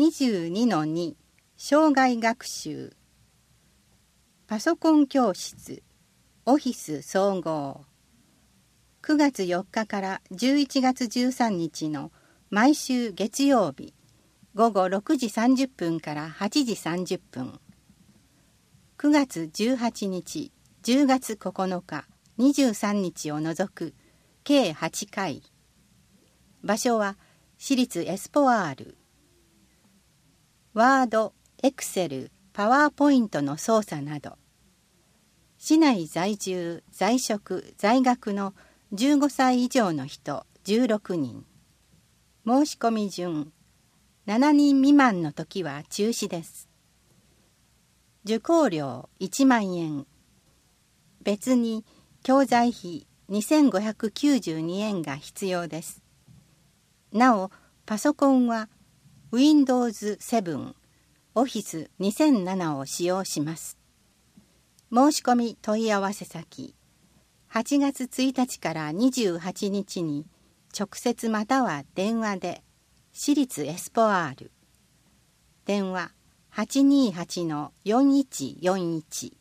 22-2障害学習パソコン教室オフィス総合9月4日から11月13日の毎週月曜日午後6時30分から8時30分9月18日10月9日23日を除く計8回場所は私立エスポワールワード、エクセル、パワーポイントの操作など市内在住、在職、在学の15歳以上の人16人申し込み順7人未満の時は中止です。受講料1万円別に教材費2592円が必要です。なおパソコンはWindows 7 Office 2007を使用します。申し込み問い合わせ先8月1日から28日に直接または電話で私立エスポワール電話 828-4141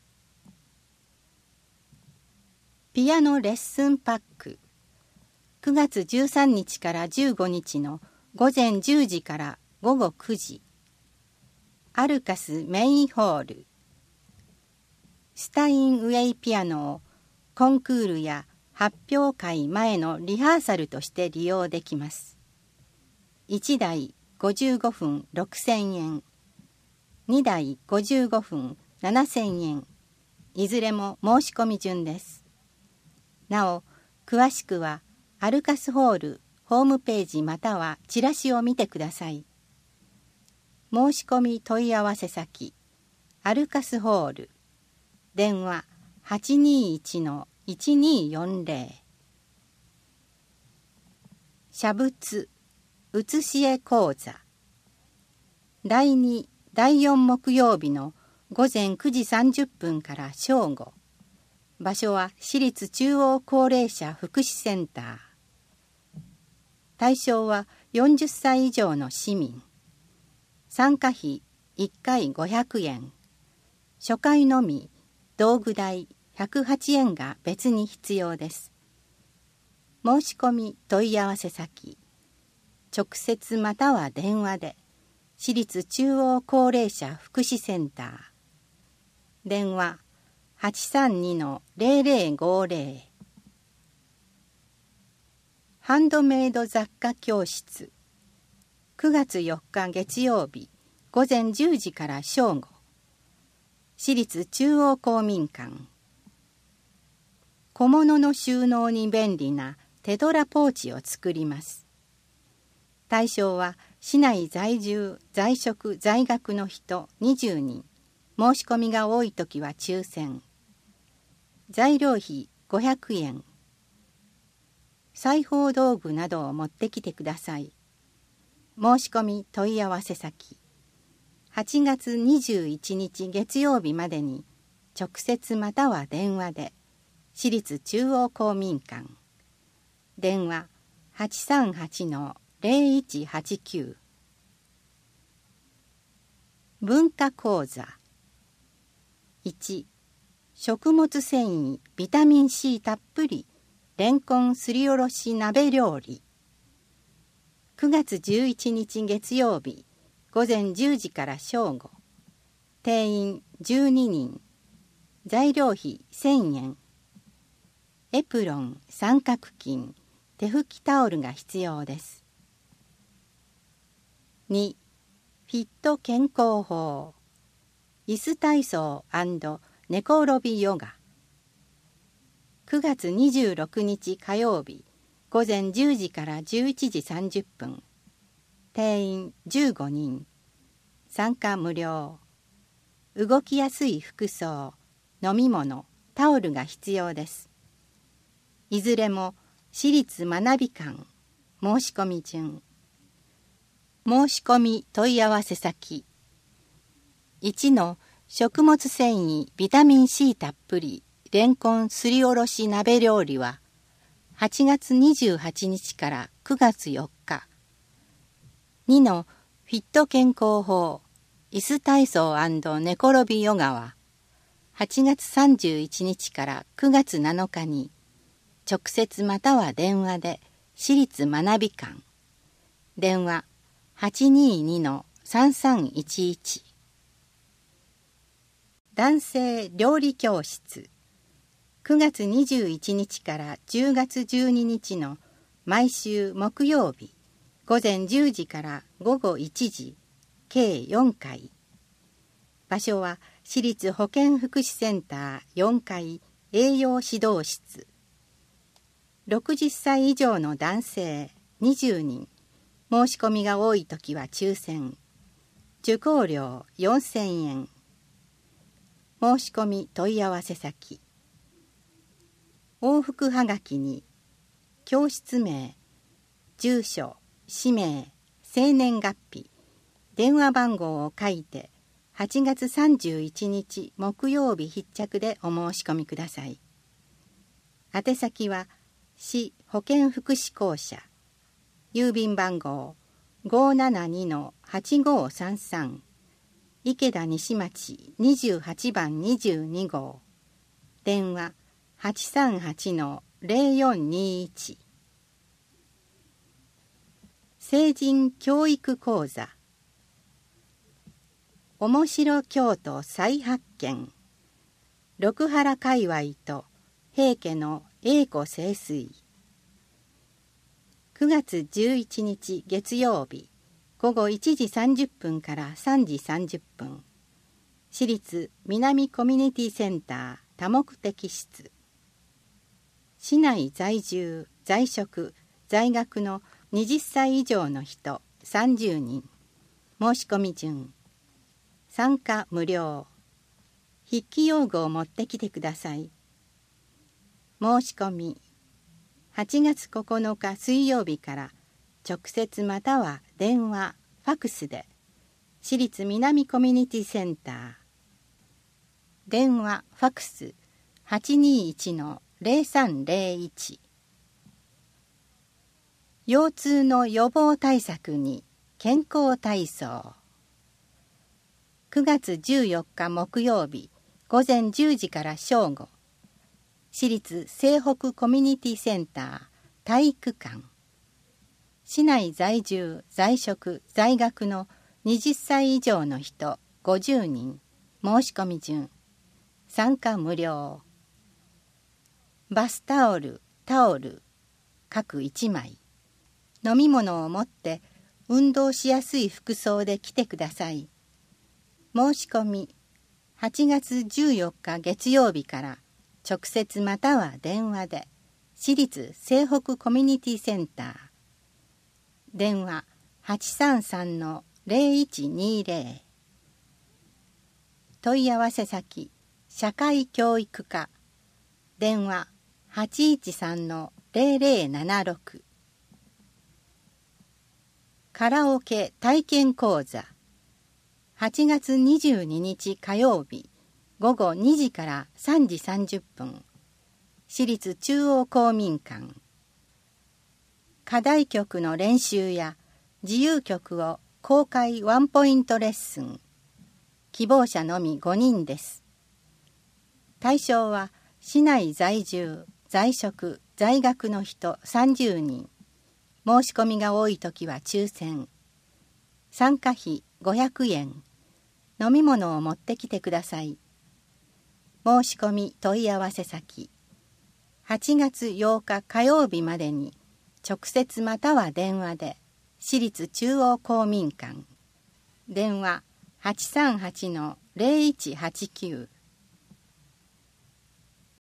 ピアノレッスンパック9月13日から15日の午前10時から午後9時アルカスメインホールスタインウェイピアノをコンクールや発表会前のリハーサルとして利用できます。1台55分6000円2台55分7000円いずれも申し込み順です。なお詳しくはアルカスホールホームページまたはチラシを見てください。申し込み問い合わせ先アルカスホール電話 821-1240 写仏写し絵講座第2第4木曜日の午前9時30分から正午場所は私立中央高齢者福祉センター対象は40歳以上の市民参加費1回500円初回のみ道具代108円が別に必要です。申し込み問い合わせ先直接または電話で私立中央高齢者福祉センター電話 832-0050 ハンドメイド雑貨教室9月4日月曜日午前10時から正午私立中央公民館小物の収納に便利なテドラポーチを作ります。対象は市内在住在職在学の人20人申し込みが多いときは抽選材料費500円裁縫道具などを持ってきてください。申し込み問い合わせ先8月21日月曜日までに直接または電話で私立中央公民館電話 838-0189 文化講座1食物繊維ビタミン C たっぷりレンコンすりおろし鍋料理9月11日月曜日午前10時から正午定員12人材料費1000円エプロン三角巾手拭きタオルが必要です。2フィット健康法椅子体操&寝転びヨガ9月26日火曜日午前10時から11時30分定員15人参加無料動きやすい服装飲み物タオルが必要です。いずれも私立学び館申し込み順申し込み問い合わせ先1の食物繊維ビタミン C たっぷりレンコンすりおろし鍋料理は8月28日から9月4日2のフフィット健康法椅子体操&寝転びヨガは8月31日から9月7日に直接または電話で私立学び館電話 822-3311 男性料理教室9月21日から10月12日の毎週木曜日午前10時から午後1時計4回場所は私立保健福祉センター4階栄養指導室60歳以上の男性20人申し込みが多いときは抽選受講料4000円申し込み問い合わせ先往復はがきに教室名住所氏名生年月日電話番号を書いて8月31日木曜日必着でお申し込みください。宛先は市保健福祉公社郵便番号 572-8533 池田西町28番22号電話 838-0421 成人教育講座面白京都再発見六原界隈と平家の栄枯盛衰9月11日月曜日午後1時30分から3時30分私立南コミュニティセンター多目的室市内在住在職在学の20歳以上の人30人申し込み順参加無料筆記用具を持ってきてください申し込み8月9日水曜日から直接または電話ファクスで私立南コミュニティセンター電話ファクス 821-0301 腰痛の予防対策に健康体操9月14日木曜日午前10時から正午私立西北コミュニティセンター体育館市内在住在職在学の20歳以上の人50人申し込み順参加無料バスタオルタオル各1枚飲み物を持って運動しやすい服装で来てください申し込み8月14日月曜日から直接または電話で私立西北コミュニティセンター電話 833-0120 問い合わせ先社会教育課電話 813-0076 カラオケ体験講座8月22日火曜日午後2時から3時30分私立中央公民館課題曲の練習や自由曲を公開ワンポイントレッスン希望者のみ5人です対象は市内在住在職在学の人30人申し込みが多いときは抽選参加費500円飲み物を持ってきてください申し込み問い合わせ先8月8日火曜日までに直接または電話で私立中央公民館電話 838-0189